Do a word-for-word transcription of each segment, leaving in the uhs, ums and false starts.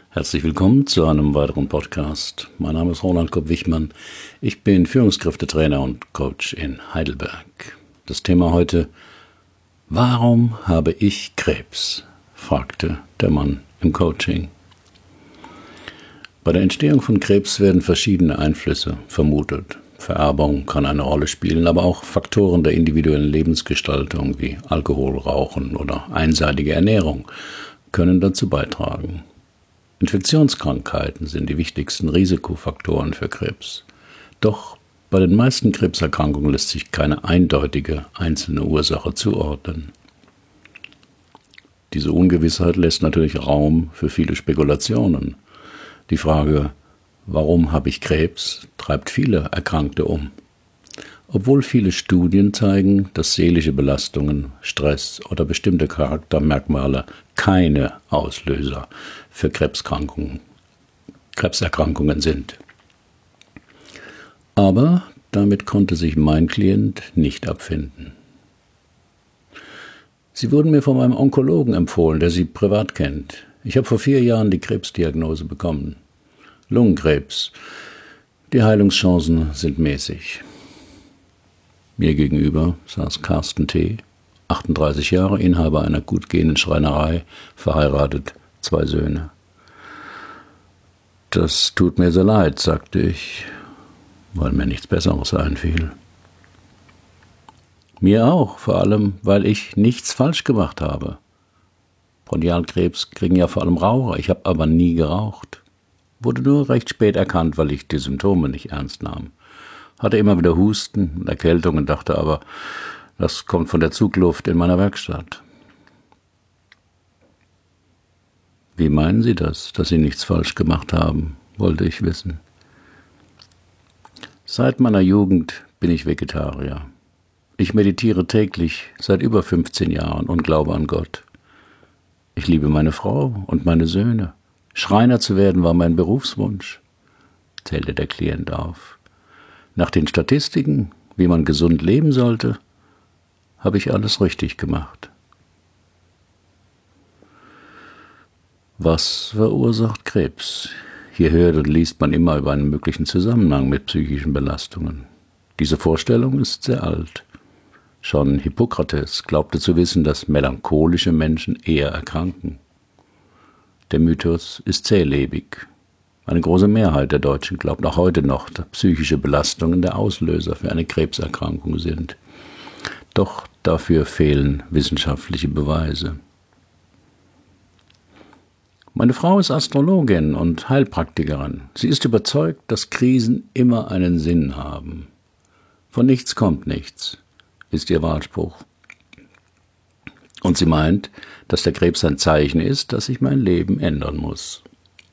Herzlich willkommen zu einem weiteren Podcast. Mein Name ist Roland Kopp-Wichmann. Ich bin Führungskräftetrainer und Coach in Heidelberg. Das Thema heute: Warum habe ich Krebs?, fragte der Mann im Coaching. Bei der Entstehung von Krebs werden verschiedene Einflüsse vermutet. Vererbung kann eine Rolle spielen, aber auch Faktoren der individuellen Lebensgestaltung wie Alkohol, Rauchen oder einseitige Ernährung können dazu beitragen. Infektionskrankheiten sind die wichtigsten Risikofaktoren für Krebs. Doch bei den meisten Krebserkrankungen lässt sich keine eindeutige einzelne Ursache zuordnen. Diese Ungewissheit lässt natürlich Raum für viele Spekulationen. Die Frage, warum habe ich Krebs, treibt viele Erkrankte um. Obwohl viele Studien zeigen, dass seelische Belastungen, Stress oder bestimmte Charaktermerkmale keine Auslöser für Krebserkrankungen, Krebserkrankungen sind. Aber damit konnte sich mein Klient nicht abfinden. Sie wurden mir von meinem Onkologen empfohlen, der Sie privat kennt. Ich habe vor vier Jahren die Krebsdiagnose bekommen. Lungenkrebs. Die Heilungschancen sind mäßig. Mir gegenüber saß Carsten T., achtunddreißig Jahre, Inhaber einer gut gehenden Schreinerei, verheiratet, zwei Söhne. Das tut mir sehr leid, sagte ich, weil mir nichts Besseres einfiel. Mir auch, vor allem, weil ich nichts falsch gemacht habe. Bronchialkrebs kriegen ja vor allem Raucher, ich habe aber nie geraucht. Wurde nur recht spät erkannt, weil ich die Symptome nicht ernst nahm. Hatte immer wieder Husten und Erkältungen, dachte aber, das kommt von der Zugluft in meiner Werkstatt. Wie meinen Sie das, dass Sie nichts falsch gemacht haben, wollte ich wissen. Seit meiner Jugend bin ich Vegetarier. Ich meditiere täglich seit über fünfzehn Jahren und glaube an Gott. Ich liebe meine Frau und meine Söhne. Schreiner zu werden war mein Berufswunsch, zählte der Klient auf. Nach den Statistiken, wie man gesund leben sollte, habe ich alles richtig gemacht. Was verursacht Krebs? Hier hört und liest man immer über einen möglichen Zusammenhang mit psychischen Belastungen. Diese Vorstellung ist sehr alt. Schon Hippokrates glaubte zu wissen, dass melancholische Menschen eher erkranken. Der Mythos ist zählebig. Eine große Mehrheit der Deutschen glaubt auch heute noch, dass psychische Belastungen der Auslöser für eine Krebserkrankung sind. Doch dafür fehlen wissenschaftliche Beweise. Meine Frau ist Astrologin und Heilpraktikerin. Sie ist überzeugt, dass Krisen immer einen Sinn haben. Von nichts kommt nichts, ist ihr Wahlspruch. Und sie meint, dass der Krebs ein Zeichen ist, dass sich mein Leben ändern muss.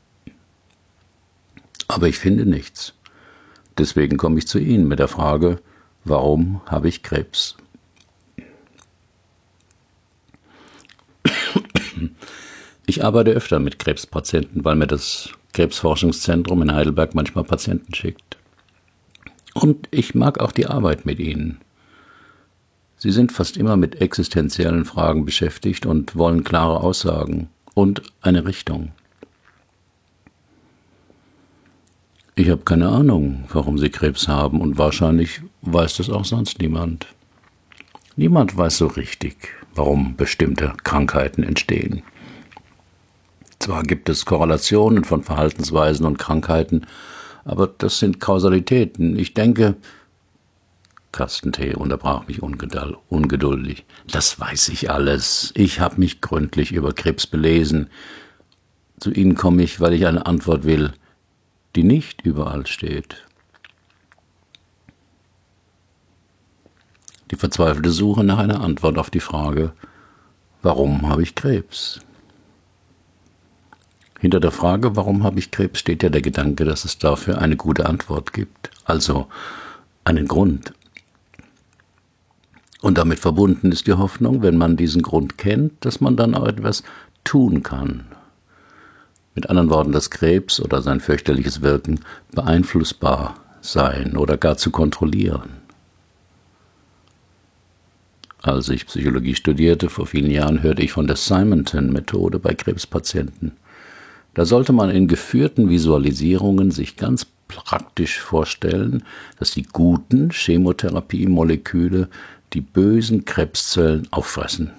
Aber ich finde nichts. Deswegen komme ich zu Ihnen mit der Frage, warum habe ich Krebs? Ich arbeite öfter mit Krebspatienten, weil mir das Krebsforschungszentrum in Heidelberg manchmal Patienten schickt. Und ich mag auch die Arbeit mit ihnen. Sie sind fast immer mit existenziellen Fragen beschäftigt und wollen klare Aussagen und eine Richtung. Ich habe keine Ahnung, warum Sie Krebs haben, und wahrscheinlich weiß das auch sonst niemand. Niemand weiß so richtig, warum bestimmte Krankheiten entstehen. Zwar gibt es Korrelationen von Verhaltensweisen und Krankheiten, aber das sind Kausalitäten. Ich denke, Carsten T. unterbrach mich ungeduldig. Das weiß ich alles. Ich habe mich gründlich über Krebs belesen. Zu Ihnen komme ich, weil ich eine Antwort will, die nicht überall steht. Die verzweifelte Suche nach einer Antwort auf die Frage, warum habe ich Krebs? Hinter der Frage, warum habe ich Krebs, steht ja der Gedanke, dass es dafür eine gute Antwort gibt, also einen Grund. Und damit verbunden ist die Hoffnung, wenn man diesen Grund kennt, dass man dann auch etwas tun kann. Mit anderen Worten, dass Krebs oder sein fürchterliches Wirken beeinflussbar sein oder gar zu kontrollieren. Als ich Psychologie studierte, vor vielen Jahren, hörte ich von der Simonton-Methode bei Krebspatienten. Da sollte man in geführten Visualisierungen sich ganz praktisch vorstellen, dass die guten Chemotherapiemoleküle die bösen Krebszellen auffressen.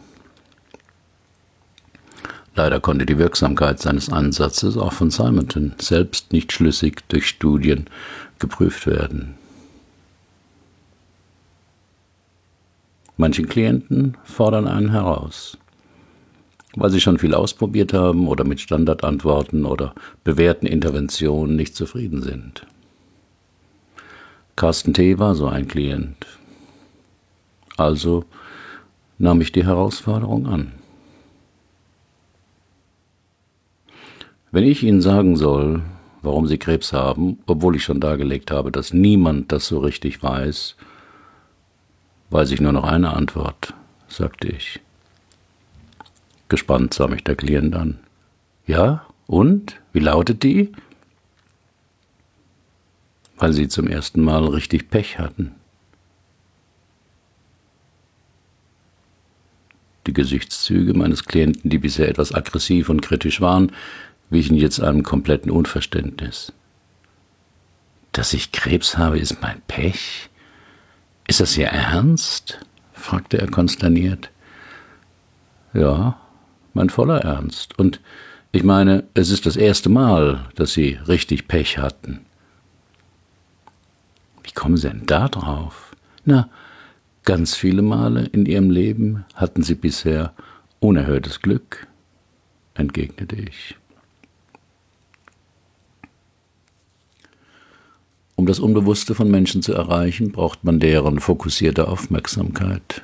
Leider konnte die Wirksamkeit seines Ansatzes auch von Simonton selbst nicht schlüssig durch Studien geprüft werden. Manche Klienten fordern einen heraus, weil sie schon viel ausprobiert haben oder mit Standardantworten oder bewährten Interventionen nicht zufrieden sind. Carsten T. war so ein Klient. Also nahm ich die Herausforderung an. Wenn ich Ihnen sagen soll, warum Sie Krebs haben, obwohl ich schon dargelegt habe, dass niemand das so richtig weiß, weiß ich nur noch eine Antwort, sagte ich. Gespannt sah mich der Klient an. Ja, und? Wie lautet die? Weil Sie zum ersten Mal richtig Pech hatten. Die Gesichtszüge meines Klienten, die bisher etwas aggressiv und kritisch waren, wichen jetzt einem kompletten Unverständnis. Dass ich Krebs habe, ist mein Pech? Ist das Ihr Ernst? Fragte er konsterniert. Ja, mein voller Ernst. Und ich meine, es ist das erste Mal, dass Sie richtig Pech hatten. Wie kommen Sie denn da drauf? Na, ganz viele Male in Ihrem Leben hatten Sie bisher unerhörtes Glück, entgegnete ich. Um das Unbewusste von Menschen zu erreichen, braucht man deren fokussierte Aufmerksamkeit.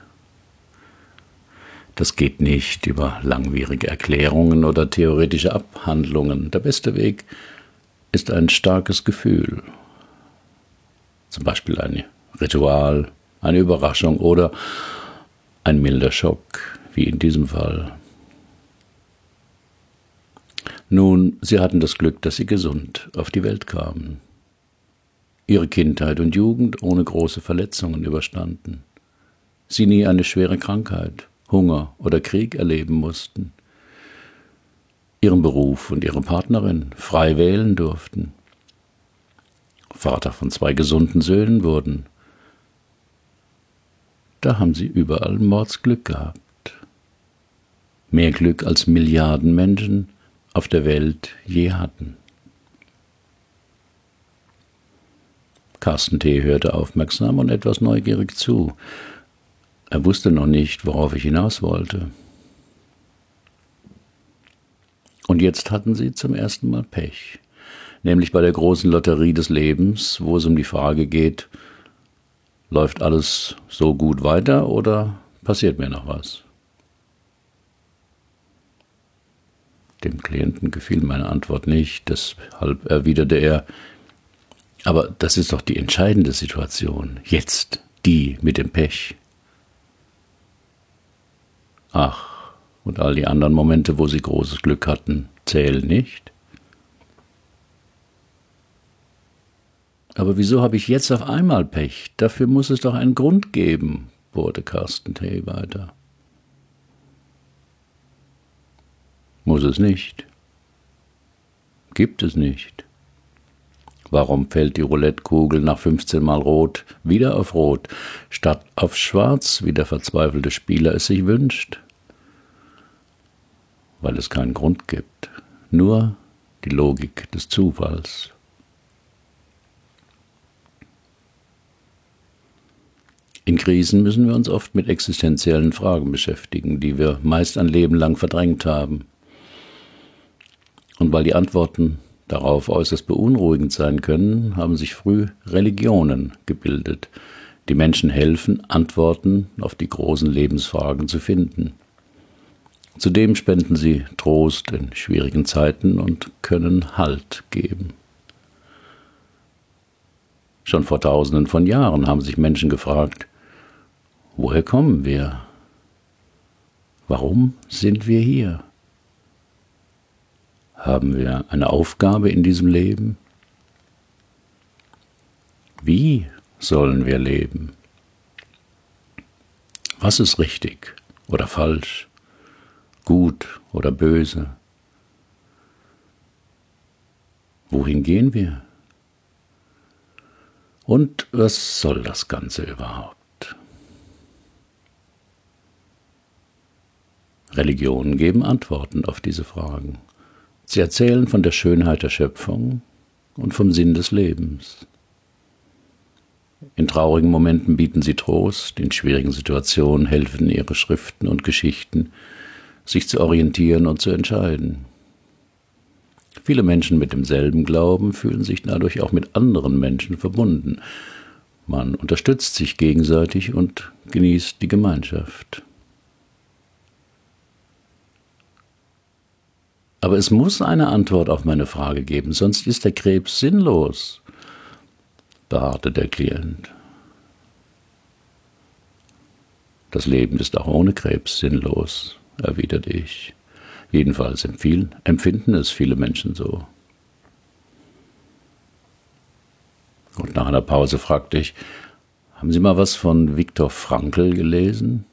Das geht nicht über langwierige Erklärungen oder theoretische Abhandlungen. Der beste Weg ist ein starkes Gefühl. Zum Beispiel ein Ritual, eine Überraschung oder ein milder Schock, wie in diesem Fall. Nun, Sie hatten das Glück, dass Sie gesund auf die Welt kamen. Ihre Kindheit und Jugend ohne große Verletzungen überstanden. Sie nie eine schwere Krankheit, Hunger oder Krieg erleben mussten. Ihren Beruf und ihre Partnerin frei wählen durften. Vater von zwei gesunden Söhnen wurden. Da haben sie überall Mordsglück gehabt. Mehr Glück als Milliarden Menschen auf der Welt je hatten. Carsten T. hörte aufmerksam und etwas neugierig zu. Er wusste noch nicht, worauf ich hinaus wollte. Und jetzt hatten sie zum ersten Mal Pech, nämlich bei der großen Lotterie des Lebens, wo es um die Frage geht, läuft alles so gut weiter oder passiert mir noch was? Dem Klienten gefiel meine Antwort nicht, deshalb erwiderte er, aber das ist doch die entscheidende Situation, jetzt die mit dem Pech. Ach, und all die anderen Momente, wo Sie großes Glück hatten, zählen nicht? Aber wieso habe ich jetzt auf einmal Pech? Dafür muss es doch einen Grund geben, bohrte Carsten T. weiter. Muss es nicht. Gibt es nicht. Warum fällt die Roulettekugel nach fünfzehn Mal Rot wieder auf Rot, statt auf Schwarz, wie der verzweifelte Spieler es sich wünscht? Weil es keinen Grund gibt, nur die Logik des Zufalls. In Krisen müssen wir uns oft mit existenziellen Fragen beschäftigen, die wir meist ein Leben lang verdrängt haben. Und weil die Antworten darauf äußerst beunruhigend sein können, haben sich früh Religionen gebildet, die Menschen helfen, Antworten auf die großen Lebensfragen zu finden. Zudem spenden sie Trost in schwierigen Zeiten und können Halt geben. Schon vor Tausenden von Jahren haben sich Menschen gefragt, woher kommen wir? Warum sind wir hier? Haben wir eine Aufgabe in diesem Leben? Wie sollen wir leben? Was ist richtig oder falsch? Gut oder böse? Wohin gehen wir? Und was soll das Ganze überhaupt? Religionen geben Antworten auf diese Fragen. Sie erzählen von der Schönheit der Schöpfung und vom Sinn des Lebens. In traurigen Momenten bieten sie Trost, in schwierigen Situationen helfen ihre Schriften und Geschichten, sich zu orientieren und zu entscheiden. Viele Menschen mit demselben Glauben fühlen sich dadurch auch mit anderen Menschen verbunden. Man unterstützt sich gegenseitig und genießt die Gemeinschaft. Aber es muss eine Antwort auf meine Frage geben, sonst ist der Krebs sinnlos, beharrte der Klient. Das Leben ist auch ohne Krebs sinnlos, erwiderte ich. Jedenfalls empfinden es viele Menschen so. Und nach einer Pause fragte ich, haben Sie mal was von Viktor Frankl gelesen?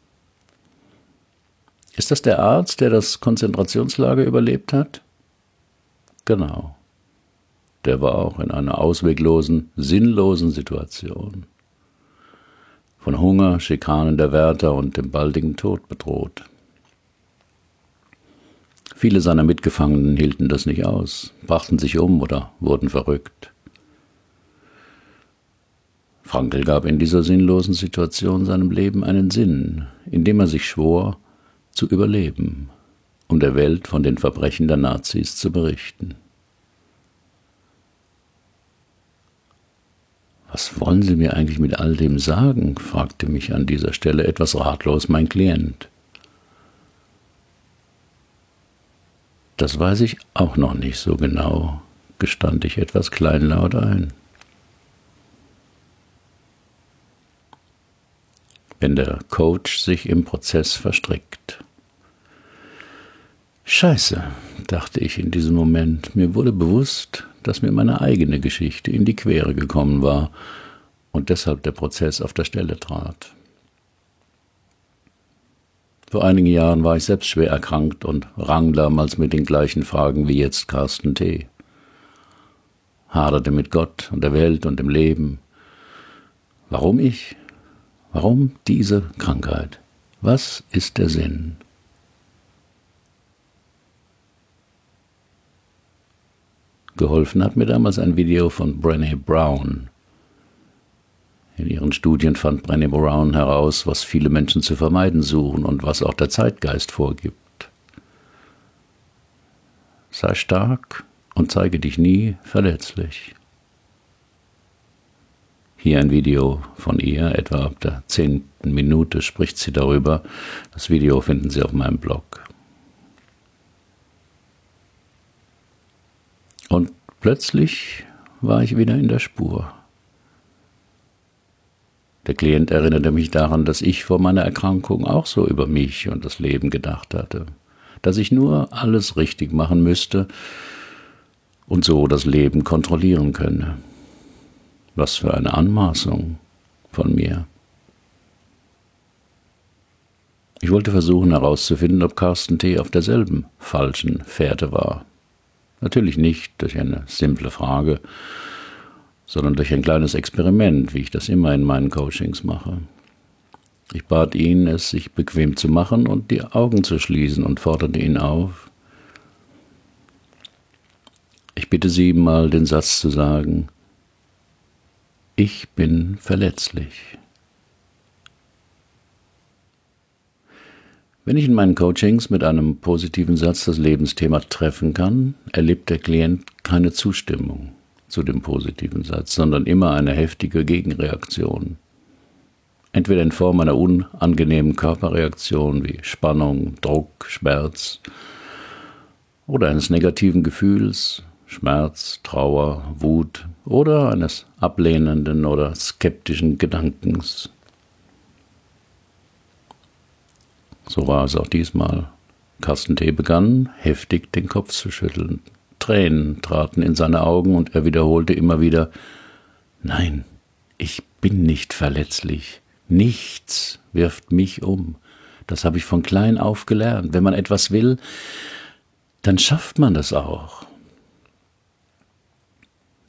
Ist das der Arzt, der das Konzentrationslager überlebt hat? Genau. Der war auch in einer ausweglosen, sinnlosen Situation. Von Hunger, Schikanen der Wärter und dem baldigen Tod bedroht. Viele seiner Mitgefangenen hielten das nicht aus, brachten sich um oder wurden verrückt. Frankl gab in dieser sinnlosen Situation seinem Leben einen Sinn, indem er sich schwor, zu überleben, um der Welt von den Verbrechen der Nazis zu berichten. »Was wollen Sie mir eigentlich mit all dem sagen?« fragte mich an dieser Stelle etwas ratlos mein Klient. »Das weiß ich auch noch nicht so genau«, gestand ich etwas kleinlaut ein. Wenn der Coach sich im Prozess verstrickt. Scheiße, dachte ich in diesem Moment. Mir wurde bewusst, dass mir meine eigene Geschichte in die Quere gekommen war und deshalb der Prozess auf der Stelle trat. Vor einigen Jahren war ich selbst schwer erkrankt und rang damals mit den gleichen Fragen wie jetzt Carsten T. Haderte mit Gott und der Welt und dem Leben. Warum ich? Warum diese Krankheit? Was ist der Sinn? Geholfen hat mir damals ein Video von Brené Brown. In ihren Studien fand Brené Brown heraus, was viele Menschen zu vermeiden suchen und was auch der Zeitgeist vorgibt. Sei stark und zeige dich nie verletzlich. Hier ein Video von ihr, etwa ab der zehnten Minute spricht sie darüber. Das Video finden Sie auf meinem Blog. Und plötzlich war ich wieder in der Spur. Der Klient erinnerte mich daran, dass ich vor meiner Erkrankung auch so über mich und das Leben gedacht hatte, dass ich nur alles richtig machen müsste und so das Leben kontrollieren könne. Was für eine Anmaßung von mir. Ich wollte versuchen herauszufinden, ob Carsten T. auf derselben falschen Fährte war. Natürlich nicht durch eine simple Frage, sondern durch ein kleines Experiment, wie ich das immer in meinen Coachings mache. Ich bat ihn, es sich bequem zu machen und die Augen zu schließen und forderte ihn auf. Ich bitte Sie mal den Satz zu sagen: Ich bin verletzlich. Wenn ich in meinen Coachings mit einem positiven Satz das Lebensthema treffen kann, erlebt der Klient keine Zustimmung zu dem positiven Satz, sondern immer eine heftige Gegenreaktion. Entweder in Form einer unangenehmen Körperreaktion wie Spannung, Druck, Schmerz oder eines negativen Gefühls, Schmerz, Trauer, Wut oder eines ablehnenden oder skeptischen Gedankens. So war es auch diesmal. Carsten T. begann, heftig den Kopf zu schütteln. Tränen traten in seine Augen und er wiederholte immer wieder: Nein, ich bin nicht verletzlich. Nichts wirft mich um. Das habe ich von klein auf gelernt. Wenn man etwas will, dann schafft man das auch.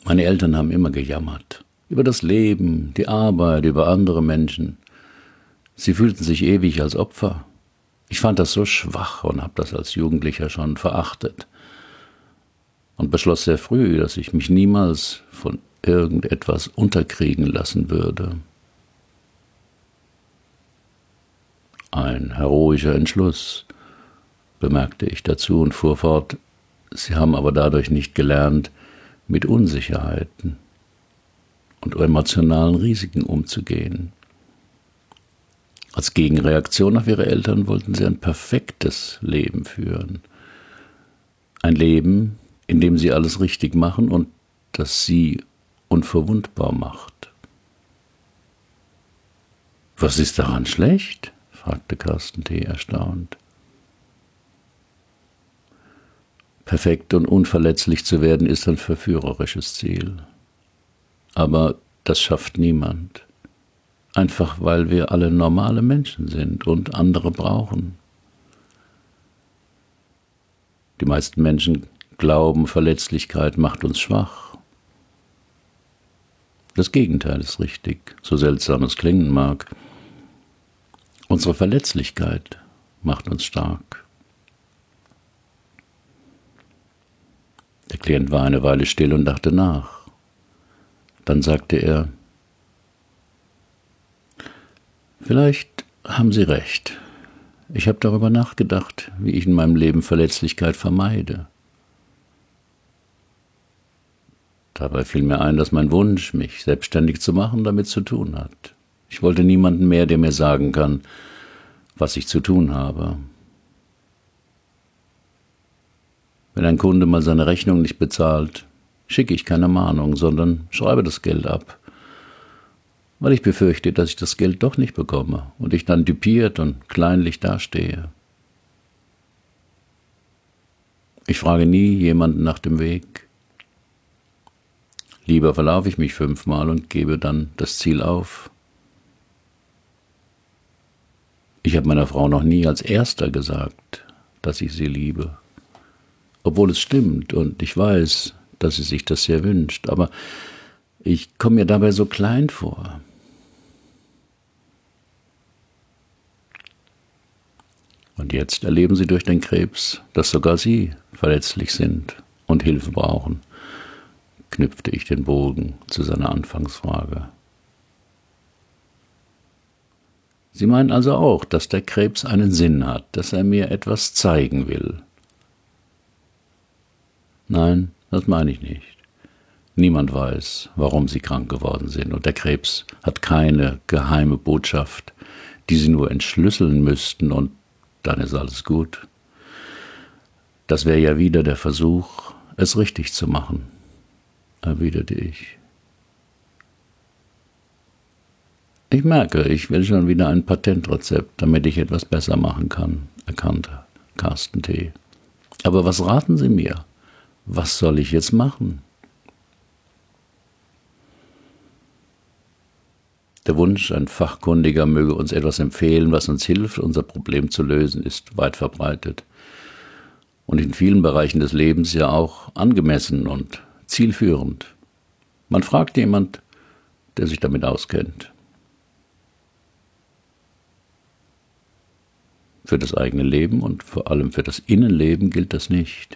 Meine Eltern haben immer gejammert. Über das Leben, die Arbeit, über andere Menschen. Sie fühlten sich ewig als Opfer. Ich fand das so schwach und habe das als Jugendlicher schon verachtet. Und beschloss sehr früh, dass ich mich niemals von irgendetwas unterkriegen lassen würde. Ein heroischer Entschluss, bemerkte ich dazu und fuhr fort. Sie haben aber dadurch nicht gelernt, mit Unsicherheiten und emotionalen Risiken umzugehen. Als Gegenreaktion auf ihre Eltern wollten sie ein perfektes Leben führen. Ein Leben, in dem sie alles richtig machen und das sie unverwundbar macht. »Was ist daran schlecht?« fragte Carsten T. erstaunt. Perfekt und unverletzlich zu werden, ist ein verführerisches Ziel. Aber das schafft niemand. Einfach weil wir alle normale Menschen sind und andere brauchen. Die meisten Menschen glauben, Verletzlichkeit macht uns schwach. Das Gegenteil ist richtig, so seltsam es klingen mag. Unsere Verletzlichkeit macht uns stark. Der Klient war eine Weile still und dachte nach. Dann sagte er, »Vielleicht haben Sie recht. Ich habe darüber nachgedacht, wie ich in meinem Leben Verletzlichkeit vermeide. Dabei fiel mir ein, dass mein Wunsch, mich selbstständig zu machen, damit zu tun hat. Ich wollte niemanden mehr, der mir sagen kann, was ich zu tun habe. Wenn ein Kunde mal seine Rechnung nicht bezahlt, schicke ich keine Mahnung, sondern schreibe das Geld ab, weil ich befürchte, dass ich das Geld doch nicht bekomme und ich dann düpiert und kleinlich dastehe. Ich frage nie jemanden nach dem Weg. Lieber verlaufe ich mich fünfmal und gebe dann das Ziel auf. Ich habe meiner Frau noch nie als Erster gesagt, dass ich sie liebe. Obwohl es stimmt und ich weiß, dass sie sich das sehr wünscht, aber ich komme mir dabei so klein vor. Und jetzt erleben sie durch den Krebs, dass sogar sie verletzlich sind und Hilfe brauchen, knüpfte ich den Bogen zu seiner Anfangsfrage. Sie meinen also auch, dass der Krebs einen Sinn hat, dass er mir etwas zeigen will. Nein, das meine ich nicht. Niemand weiß, warum sie krank geworden sind, und der Krebs hat keine geheime Botschaft, die sie nur entschlüsseln müssten, und dann ist alles gut. Das wäre ja wieder der Versuch, es richtig zu machen, erwiderte ich. Ich merke, ich will schon wieder ein Patentrezept, damit ich etwas besser machen kann, erkannte Carsten T. Aber was raten Sie mir? Was soll ich jetzt machen? Der Wunsch, ein Fachkundiger möge uns etwas empfehlen, was uns hilft, unser Problem zu lösen, ist weit verbreitet und in vielen Bereichen des Lebens ja auch angemessen und zielführend. Man fragt jemand, der sich damit auskennt. Für das eigene Leben und vor allem für das Innenleben gilt das nicht.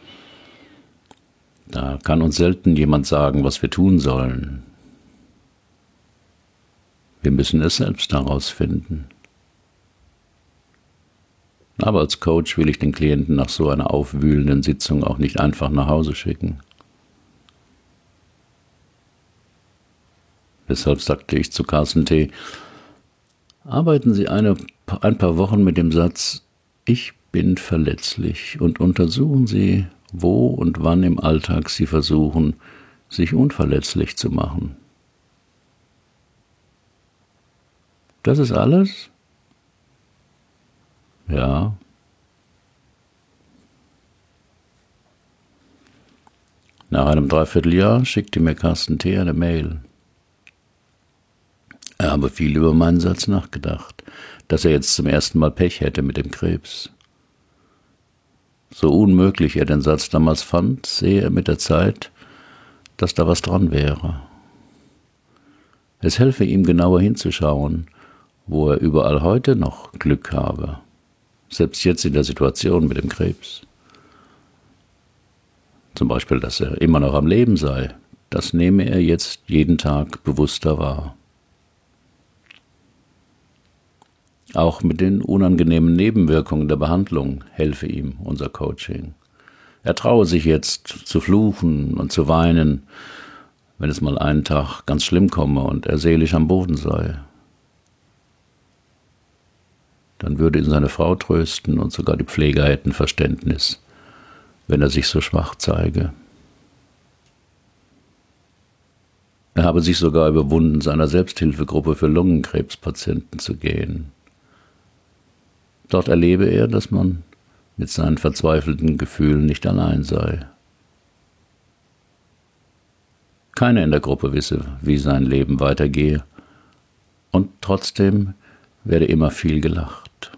Da kann uns selten jemand sagen, was wir tun sollen. Wir müssen es selbst herausfinden. Aber als Coach will ich den Klienten nach so einer aufwühlenden Sitzung auch nicht einfach nach Hause schicken. Deshalb sagte ich zu Carsten T., arbeiten Sie eine, ein paar Wochen mit dem Satz, ich bin verletzlich, und untersuchen Sie, wo und wann im Alltag Sie versuchen, sich unverletzlich zu machen. Das ist alles? Ja. Nach einem Dreivierteljahr schickte mir Carsten T. eine Mail. Er habe viel über meinen Satz nachgedacht, dass er jetzt zum ersten Mal Pech hätte mit dem Krebs. So unmöglich er den Satz damals fand, sehe er mit der Zeit, dass da was dran wäre. Es helfe ihm, genauer hinzuschauen, wo er überall heute noch Glück habe, selbst jetzt in der Situation mit dem Krebs. Zum Beispiel, dass er immer noch am Leben sei, das nehme er jetzt jeden Tag bewusster wahr. Auch mit den unangenehmen Nebenwirkungen der Behandlung helfe ihm unser Coaching. Er traue sich jetzt zu fluchen und zu weinen, wenn es mal einen Tag ganz schlimm komme und er seelisch am Boden sei. Dann würde ihn seine Frau trösten und sogar die Pfleger hätten Verständnis, wenn er sich so schwach zeige. Er habe sich sogar überwunden, seiner Selbsthilfegruppe für Lungenkrebspatienten zu gehen. Dort erlebe er, dass man mit seinen verzweifelten Gefühlen nicht allein sei. Keiner in der Gruppe wisse, wie sein Leben weitergehe, und trotzdem werde immer viel gelacht.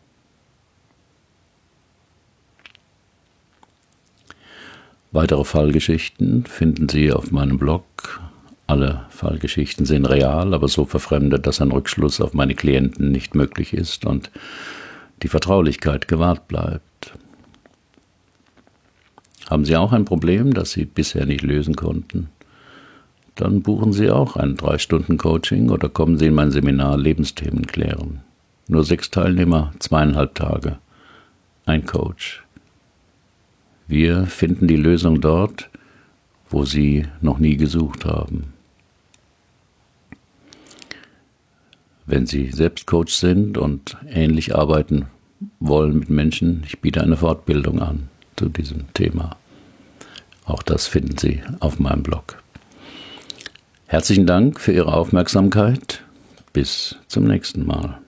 Weitere Fallgeschichten finden Sie auf meinem Blog. Alle Fallgeschichten sind real, aber so verfremdet, dass ein Rückschluss auf meine Klienten nicht möglich ist und die Vertraulichkeit gewahrt bleibt. Haben Sie auch ein Problem, das Sie bisher nicht lösen konnten? Dann buchen Sie auch ein drei Stunden Coaching oder kommen Sie in mein Seminar Lebensthemen klären. Nur sechs Teilnehmer, zweieinhalb Tage. Ein Coach. Wir finden die Lösung dort, wo Sie noch nie gesucht haben. Wenn Sie selbst Coach sind und ähnlich arbeiten wollen mit Menschen, ich biete eine Fortbildung an zu diesem Thema. Auch das finden Sie auf meinem Blog. Herzlichen Dank für Ihre Aufmerksamkeit. Bis zum nächsten Mal.